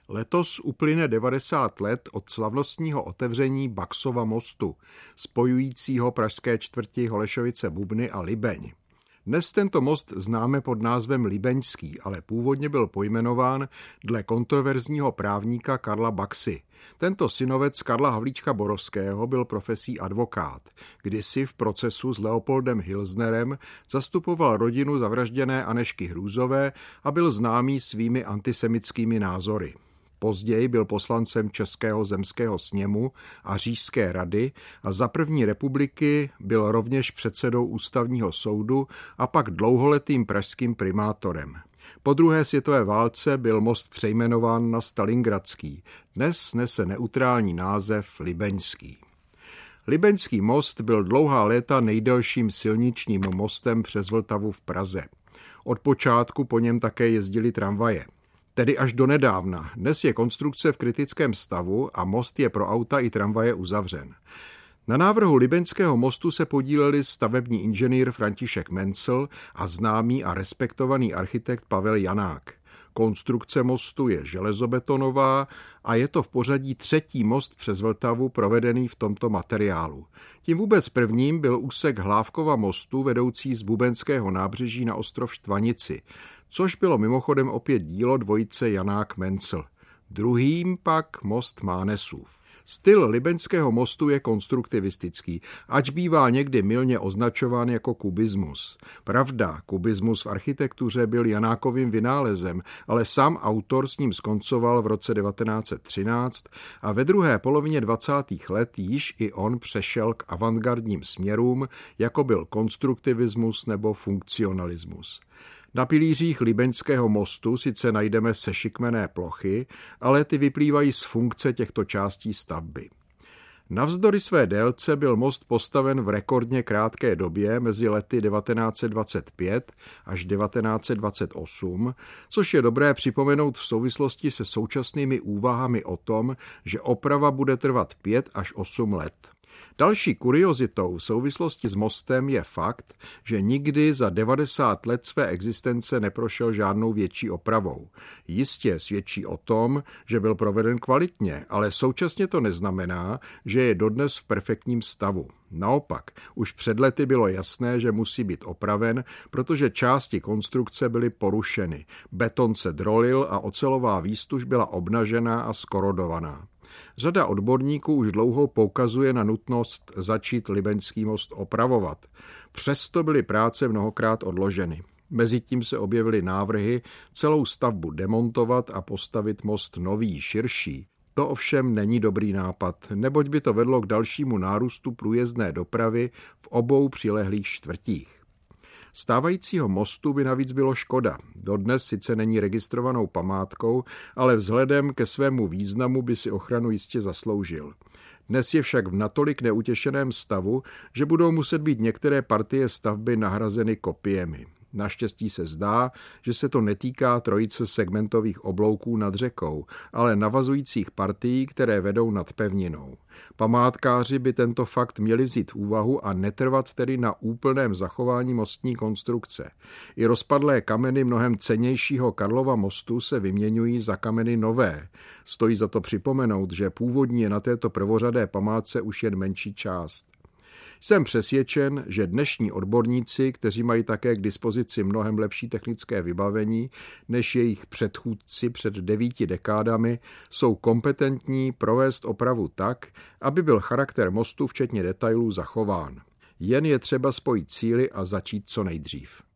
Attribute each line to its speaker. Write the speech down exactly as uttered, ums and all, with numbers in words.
Speaker 1: Letos uplyne devadesát let od slavnostního otevření Baxova mostu, spojujícího pražské čtvrti Holešovice-Bubny a Libeň. Dnes tento most známe pod názvem Libeňský, ale původně byl pojmenován dle kontroverzního právníka Karla Baxy. Tento synovec Karla Havlíčka Borovského byl profesí advokát. Kdysi v procesu s Leopoldem Hilsnerem zastupoval rodinu zavražděné Anežky Hrůzové a byl známý svými antisemitskými názory. Později byl poslancem Českého zemského sněmu a Říšské rady a za první republiky byl rovněž předsedou ústavního soudu a pak dlouholetým pražským primátorem. Po druhé světové válce byl most přejmenován na Stalingradský. Dnes nese neutrální název Libeňský. Libeňský most byl dlouhá léta nejdelším silničním mostem přes Vltavu v Praze. Od počátku po něm také jezdily tramvaje. Tedy až do nedávna. Dnes je konstrukce v kritickém stavu a most je pro auta i tramvaje uzavřen. Na návrhu Libeňského mostu se podíleli stavební inženýr František Mencl a známý a respektovaný architekt Pavel Janák. Konstrukce mostu je železobetonová a je to v pořadí třetí most přes Vltavu provedený v tomto materiálu. Tím vůbec prvním byl úsek Hlávkova mostu vedoucí z Bubenského nábřeží na ostrov Štvanici, což bylo mimochodem opět dílo dvojice Janák-Mencl. Druhým pak most Mánesův. Styl Libeňského mostu je konstruktivistický, ač bývá někdy mylně označován jako kubismus. Pravda, kubismus v architektuře byl Janákovým vynálezem, ale sám autor s ním skoncoval v roce devatenáct set třináct a ve druhé polovině dvacátých let již i on přešel k avantgardním směrům, jako byl konstruktivismus nebo funkcionalismus. Na pilířích Libeňského mostu sice najdeme sešikmené plochy, ale ty vyplývají z funkce těchto částí stavby. Navzdory své délce byl most postaven v rekordně krátké době mezi lety devatenáct set dvacet pět až devatenáct set dvacet osm, což je dobré připomenout v souvislosti se současnými úvahami o tom, že oprava bude trvat pět až osm let. Další kuriozitou v souvislosti s mostem je fakt, že nikdy za devadesát let své existence neprošel žádnou větší opravou. Jistě svědčí o tom, že byl proveden kvalitně, ale současně to neznamená, že je dodnes v perfektním stavu. Naopak, už před lety bylo jasné, že musí být opraven, protože části konstrukce byly porušeny. Beton se drolil a ocelová výstuž byla obnažená a skorodovaná. Řada odborníků už dlouho poukazuje na nutnost začít Libeňský most opravovat. Přesto byly práce mnohokrát odloženy. Mezitím se objevily návrhy celou stavbu demontovat a postavit most nový, širší. To ovšem není dobrý nápad, neboť by to vedlo k dalšímu nárůstu průjezdné dopravy v obou přilehlých čtvrtích. Stávajícího mostu by navíc bylo škoda. Dodnes sice není registrovanou památkou, ale vzhledem ke svému významu by si ochranu jistě zasloužil. Dnes je však v natolik neutěšeném stavu, že budou muset být některé partie stavby nahrazeny kopiemi. Naštěstí se zdá, že se to netýká trojice segmentových oblouků nad řekou, ale navazujících partií, které vedou nad pevninou. Památkáři by tento fakt měli vzít v úvahu a netrvat tedy na úplném zachování mostní konstrukce. I rozpadlé kameny mnohem cennějšího Karlova mostu se vyměňují za kameny nové. Stojí za to připomenout, že původní je na této prvořadé památce už jen menší část. Jsem přesvědčen, že dnešní odborníci, kteří mají také k dispozici mnohem lepší technické vybavení než jejich předchůdci před devíti dekádami, jsou kompetentní provést opravu tak, aby byl charakter mostu včetně detailů zachován. Jen je třeba spojit síly a začít co nejdřív.